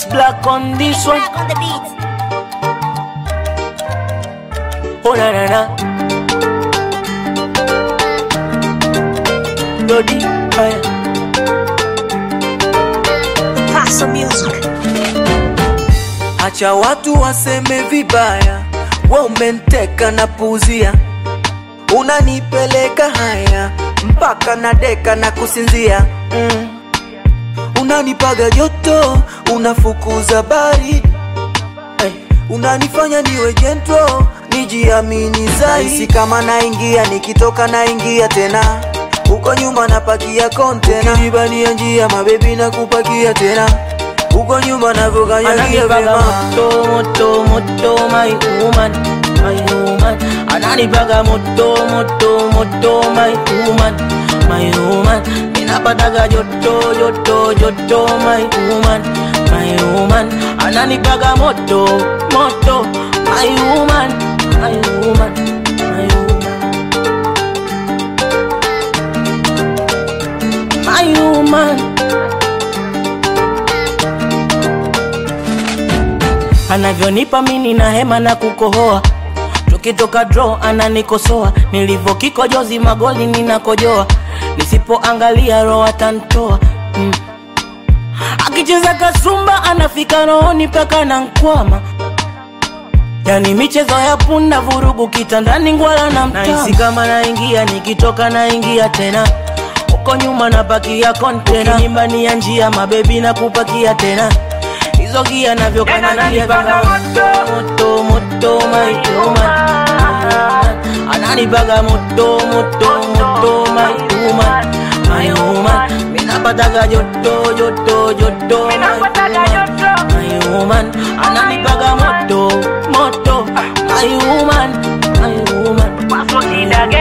Black on this one. Black on the beat. Oh na na na. Lodi fire. Paso music. Acha watu waseme vibaya, wewe umenteka na puzia. Unanipeleka haya mpaka na deka na kusinzia. Unanipaga joto, unafukuza baridi. Unanifanya niwe gentle, nijiamini zaidi. Si kama naingia, nikitoka naingia tena. Uko nyuma napakia container. Ukibania njia mabebi na kupakia tena. Uko nyuma navukanyagia vema. Moto, moto, moto, my woman, my woman. Ananipaga moto, moto, moto, my woman, my woman. Minapataga joto, joto, joto, my woman, my woman. Ananipaga moto, moto, my woman, my woman, my woman, my woman. Anavyonipa mini na hema na kukohoa. Tukitoka draw ananikosoa. Nilivo kikojozi magoli ninakojoa. Nisipoangalia roho atantoa. Akicheza kasumba anafika rohoni paka na nkwama. Yani michezo ya punda, vurugu kitandani, ngwala na mtama. Nahisi kama naingia, nikitoka naingia tena. Uko nyuma napakia container. Ukinimbania njia mabebi na kupakia tena. Hizo gia navyo kanania baga moto, moto, my woman. Ananipaga moto, moto, moto, my woman, my woman. Minapataga joto, joto, joto, my woman. Ananipaga moto, moto, my woman, my woman.